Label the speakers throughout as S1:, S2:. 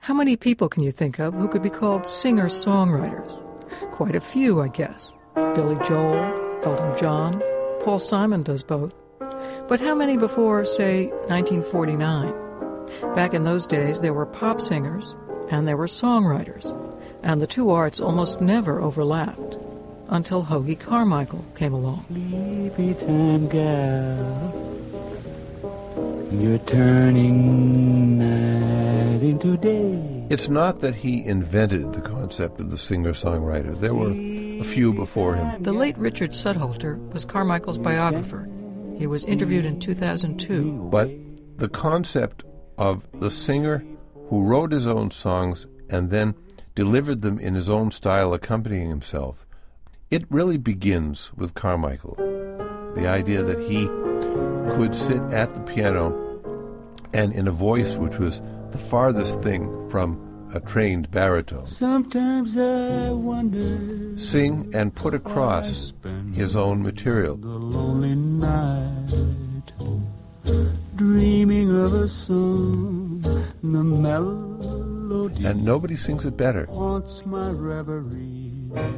S1: How many people can you think of who could be called singer-songwriters? Quite a few, I guess. Billy Joel, Elton John, Paul Simon does both. But how many before, say, 1949? Back in those days, there were pop singers and there were songwriters, and the two arts almost never overlapped until Hoagy Carmichael came along.
S2: Sleepy time gal, you're turning night into day.
S3: It's not that he invented the concept of the singer-songwriter. There were a few before him.
S1: The late Richard Sudholter was Carmichael's biographer. He was interviewed in 2002.
S3: But the concept of the singer who wrote his own songs and then delivered them in his own style, accompanying himself, it really begins with Carmichael. The idea that he could sit at the piano and in a voice which was the farthest thing from a trained baritone,
S2: Sometimes I wonder,
S3: sing and put across his own material.
S2: the lonely night, dreaming of a song, the melody
S3: And nobody sings it better.
S2: haunts my reverie.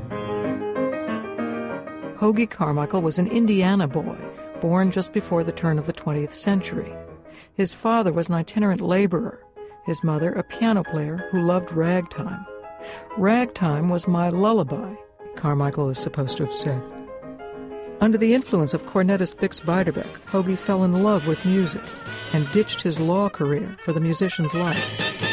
S1: Hoagy Carmichael was an Indiana boy, born just before the turn of the 20th century. His father was an itinerant laborer, his mother a piano player who loved ragtime. Ragtime was my lullaby, Carmichael is supposed to have said. Under the influence of cornetist Bix Beiderbecke, Hoagy fell in love with music and ditched his law career for the musician's life.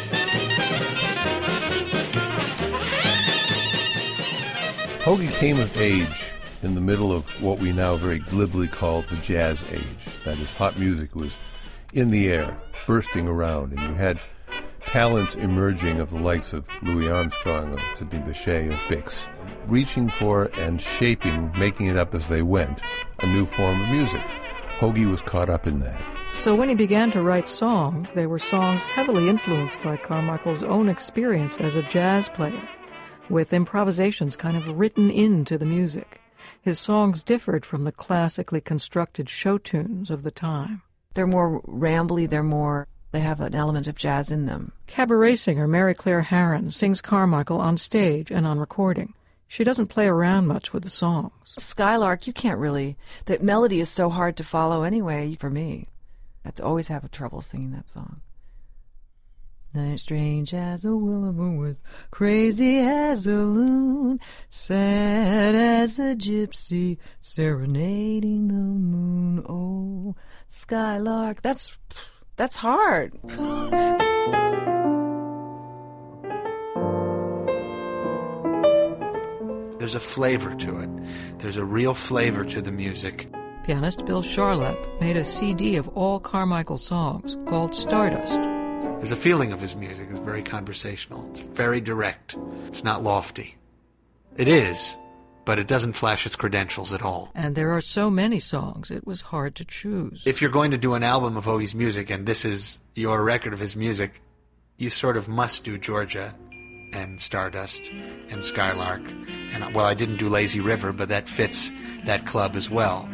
S3: Hoagy came of age in the middle of what we now very glibly call the jazz age. That is, hot music was in the air, bursting around, and you had talents emerging of the likes of Louis Armstrong, of Sidney Bechet, of Bix, reaching for and shaping, making it up as they went, a new form of music. Hoagy was caught up in that.
S1: So when he began to write songs, they were songs heavily influenced by Carmichael's own experience as a jazz player, with improvisations kind of written into the music. His songs differed from the classically constructed show tunes of the time.
S4: They're more rambly, they have an element of jazz in them.
S1: Cabaret singer Mary Claire Harron sings Carmichael on stage and on recording. She doesn't play around much with the songs.
S4: Skylark, you can't really, that melody is so hard to follow anyway for me. I always have trouble singing that song. Night strange as a willow was, crazy as a loon, sad as a gypsy, serenading the moon. Oh, Skylark, that's hard.
S5: There's a flavor to it. There's a real flavor to the music.
S1: Pianist Bill Charlap made a CD of all Carmichael songs called Stardust.
S5: There's a feeling of his music. It's very conversational. It's very direct. It's not lofty. It is, but it doesn't flash its credentials at all.
S1: And there are so many songs, it was hard to choose.
S5: If you're going to do an album of Hoagy's music, and this is your record of his music, you sort of must do Georgia and Stardust and Skylark. And, well, I didn't do Lazy River, but that fits that club as well.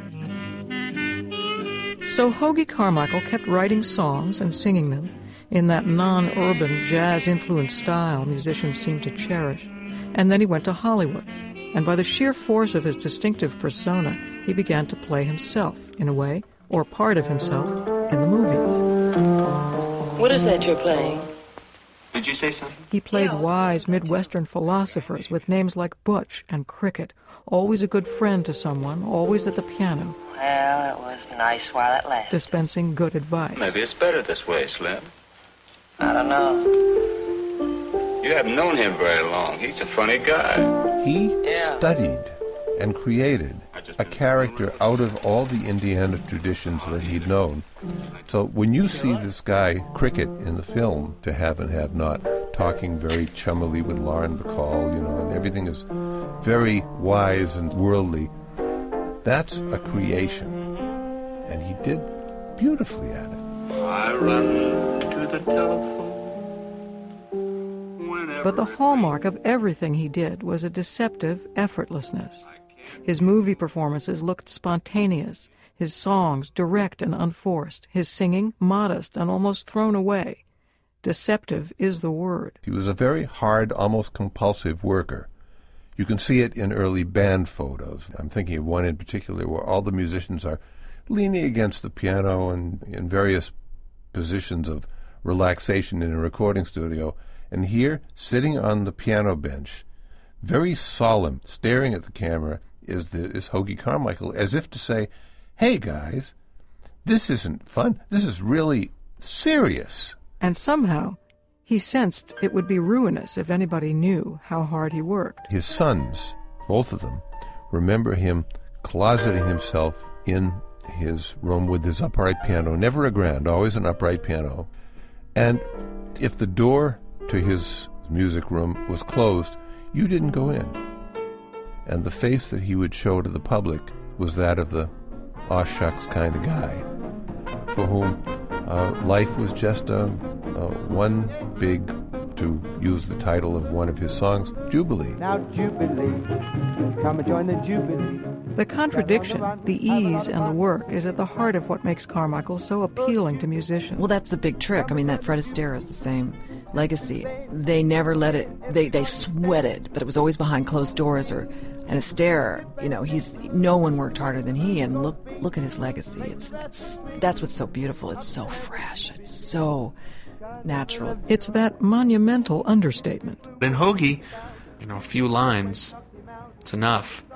S1: So Hoagy Carmichael kept writing songs and singing them in that non-urban, jazz-influenced style musicians seem to cherish. And then he went to Hollywood. And by the sheer force of his distinctive persona, he began to play himself, in a way, or part of himself, in the movies.
S6: What is that you're playing?
S7: Did you say something?
S1: He played wise Midwestern philosophers with names like Butch and Cricket, always a good friend to someone, always at the piano.
S6: Well, it was nice while it lasted.
S1: Dispensing good advice.
S7: Maybe it's better this way, Slim.
S6: I don't know.
S7: You haven't known him very long. He's a funny guy.
S3: He studied and created a character out of all the Indiana traditions that he'd known. So when you see this guy, Cricket, in the film, To Have and Have Not, talking very chummily with Lauren Bacall, and everything is very wise and worldly, that's a creation. And he did beautifully at it.
S7: I run to the telephone.
S1: But the hallmark of everything he did was a deceptive effortlessness. His movie performances looked spontaneous, his songs direct and unforced, his singing modest and almost thrown away. Deceptive is the word.
S3: He was a very hard, almost compulsive worker. You can see it in early band photos. I'm thinking of one in particular where all the musicians are leaning against the piano and in various positions of relaxation in a recording studio. And here, sitting on the piano bench, very solemn, staring at the camera, is Hoagy Carmichael, as if to say, hey guys, this isn't fun. This is really serious.
S1: And somehow, he sensed it would be ruinous if anybody knew how hard he worked.
S3: His sons, both of them, remember him closeting himself in his room with his upright piano, never a grand, always an upright piano. And if the door to his music room was closed, you didn't go in. And the face that he would show to the public was that of the aw shucks kind of guy, for whom life was just one big, to use the title of one of his songs, Jubilee.
S2: Now Jubilee, come and join the Jubilee.
S1: The contradiction, the ease and the work is at the heart of what makes Carmichael so appealing to musicians.
S4: Well, that's the big trick. I mean, that Fred Astaire is the same legacy. They never let it, they sweated, but it was always behind closed doors. And Astaire, no one worked harder than he, and look at his legacy. That's what's so beautiful. It's so fresh. It's so natural.
S1: It's that monumental understatement.
S5: In Hoagy, a few lines, it's enough.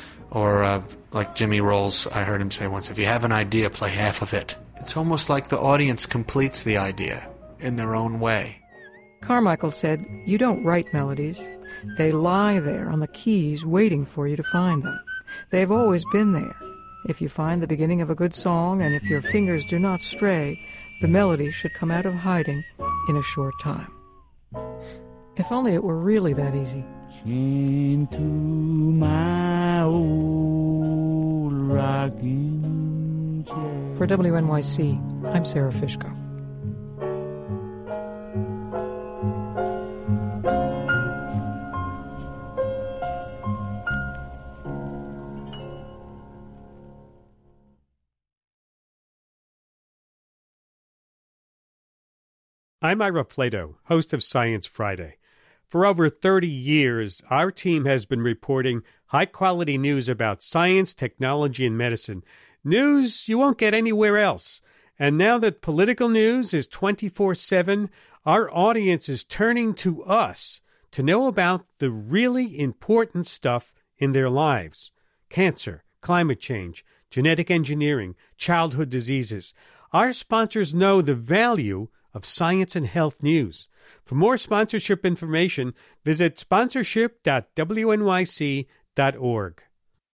S5: Or like Jimmy Rolls, I heard him say once, if you have an idea, play half of it. It's almost like the audience completes the idea in their own way.
S1: Carmichael said, you don't write melodies. They lie there on the keys waiting for you to find them. They've always been there. If you find the beginning of a good song, and if your fingers do not stray, the melody should come out of hiding in a short time. If only it were really that easy.
S2: Chained to my old rocking chair.
S1: For WNYC, I'm Sarah Fishko.
S8: I'm Ira Flato, host of Science Friday. For over 30 years, our team has been reporting high-quality news about science, technology, and medicine. News you won't get anywhere else. And now that political news is 24/7, our audience is turning to us to know about the really important stuff in their lives. Cancer, climate change, genetic engineering, childhood diseases. Our sponsors know the value of science and health news. For more sponsorship information, visit sponsorship.wnyc.org.